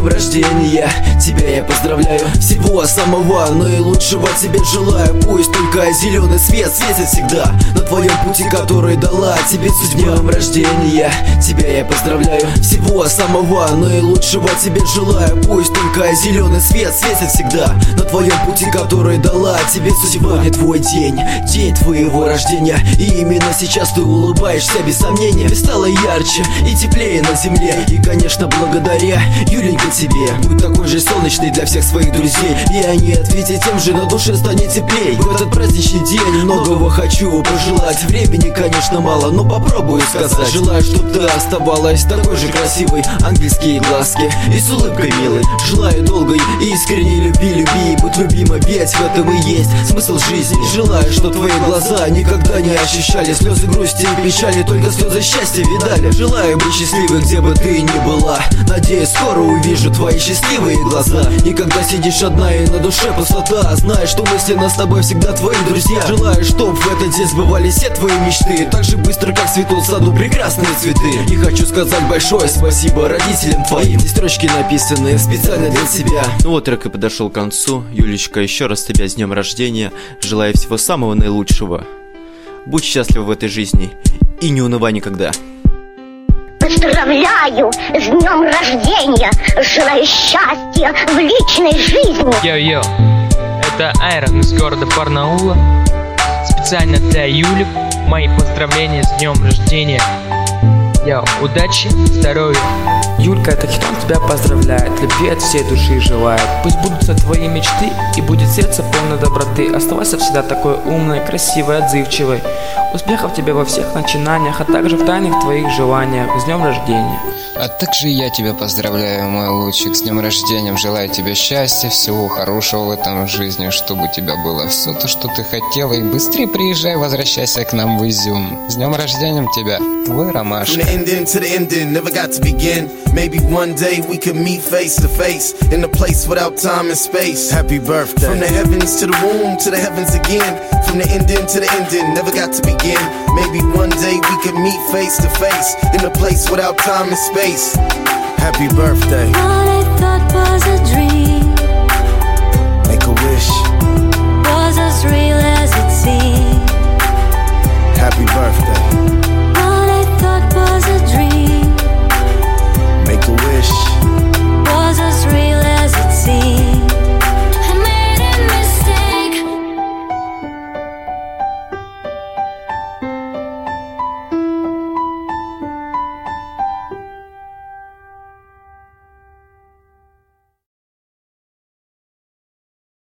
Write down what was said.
днем рождения, тебя я поздравляю. Всего самого наилучшего тебе желаю. Пусть только зеленый свет светит всегда на твоем пути, который дала тебе судьба. С днем рождения, тебя я поздравляю. Всего самого наилучшего тебе желаю. Пусть только зеленый свет светит всегда на твоем пути, который дала тебе судьба. Сегодня твой день, день твоего рождения, и именно сейчас ты улыбаешься без сомнения. Ведь стало ярче и теплее на земле, и, конечно, благодаря, Юленька, тебе. Будь такой же солнечный для всех своих друзей, и они ответят тем же, на душе станет теплей. В этот праздничный день многого хочу пожелать. Времени, конечно, мало, но попробую сказать. Желаю, чтоб ты оставалась такой же красивой, ангельские глазки и с улыбкой милой. Желаю долгой и искренней любви, будь любима, ведь в этом и есть смысл жизни. Желаю, что твои глаза никогда не ощущали слезы грусти и печали, только слезы счастья видали. Желаю быть счастливой, где бы ты ни была. Надеюсь, скоро увижу твои счастливые глаза. И когда сидишь одна и на душе пустота, знаешь, что мысленно с тобой всегда твои друзья. Желаю, чтоб в этот день сбывались все твои мечты, так же быстро, как цветут в саду прекрасные цветы. И хочу сказать большое спасибо родителям твоим. Эти строчки написаны специально для тебя. Ну вот, трек и подошел к концу. Юлечка, еще раз тебя с днем рождения. Желаю всего самого наилучшего. Будь счастлива в этой жизни и не унывай никогда. Поздравляю с днем рождения. Желаю счастья в личной жизни. Йо-йо, это Айрон из города Барнаула. Специально для Юли. Мои поздравления с днем рождения. Йо, удачи, здоровья. Юлька, это Хитон тебя поздравляет, любви от всей души желает. Пусть будутся твои мечты и будет сердце полно доброты. Оставайся всегда такой умной, красивой, отзывчивой. Успехов тебе во всех начинаниях, а также в тайных твоих желаниях. С днем рождения. А также я тебя поздравляю, мой лучик, с днем рождения. Желаю тебе счастья, всего хорошего в этом жизни, чтобы у тебя было все то, что ты хотела. И быстрее приезжай, возвращайся к нам в Изюм. С днем рождения тебя, твой Ромашка. Maybe one day we could meet face to face in a place without time and space. Happy birthday. From the heavens to the womb to the heavens again. From the ending to the ending, never got to begin. Maybe one day we could meet face to face in a place without time and space. Happy birthday. All I thought was a dream. Make a wish. Was as real as it seemed. Happy birthday.